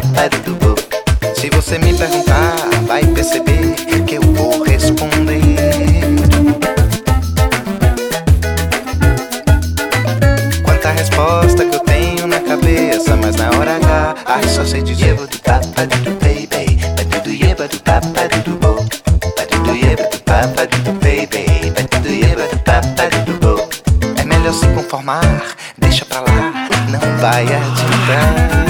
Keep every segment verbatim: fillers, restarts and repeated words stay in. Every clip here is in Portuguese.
papa do bo. Se você me perguntar, vai perceber que eu vou responder. Quanta resposta que eu tenho na cabeça, mas na hora H, ai, só sei dizer do papa do baby, do yeba do papa do bo, do yeba do papa do baby, do yeba do papa do bo. É melhor se conformar, deixa pra lá, não vai adiantar.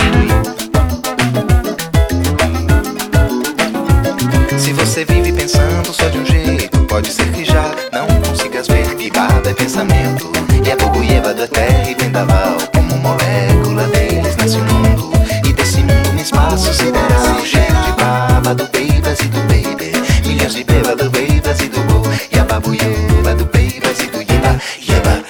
Se você vive pensando só de um jeito, pode ser que já não consigas ver que baba é pensamento. E é bubuieba da terra e vendaval, como molécula deles nasce o mundo. E desse mundo um espaço sideral, cheio de baba do beibas e do baby, milhões de beba do beibas e do bo. E a babuieba do beibas e do yeba, yeba.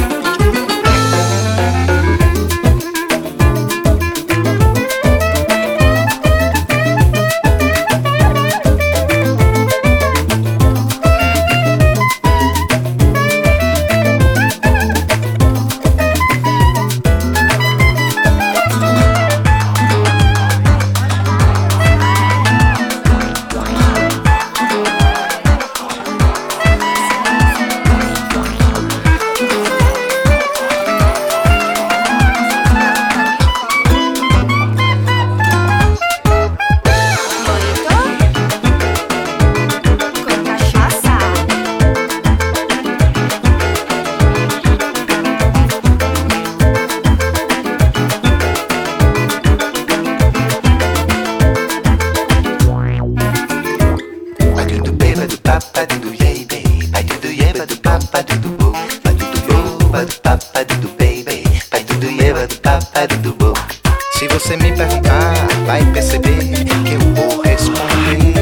Se você me perguntar, vai perceber que eu vou responder.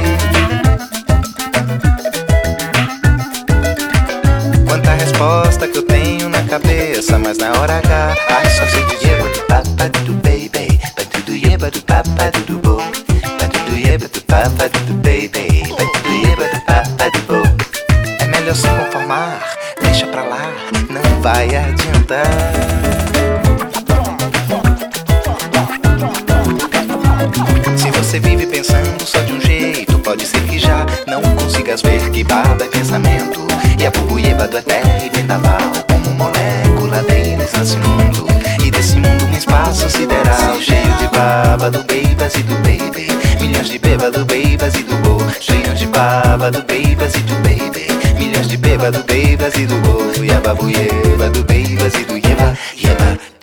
Quanta resposta que eu tenho na cabeça, mas na hora H, ai, só sei dizer do papa do baby, do yeba do papa do bo, do yeba do papa do baby, do yeba do papa do bo. É melhor se conformar, deixa pra lá, não vai adiantar. Se você vive pensando só de um jeito, pode ser que já não consigas ver que baba é pensamento. E a bubuieba do terra e vendaval, como molécula deles nasce o mundo. E desse mundo um espaço sideral, cheio de baba do beibas e do baby, milhões de beba do beibas e do bo. Cheio de baba do beibas e do baby, milhões de beba do beibas e do bo. E a babuieba do beibas e do yeba, yeba.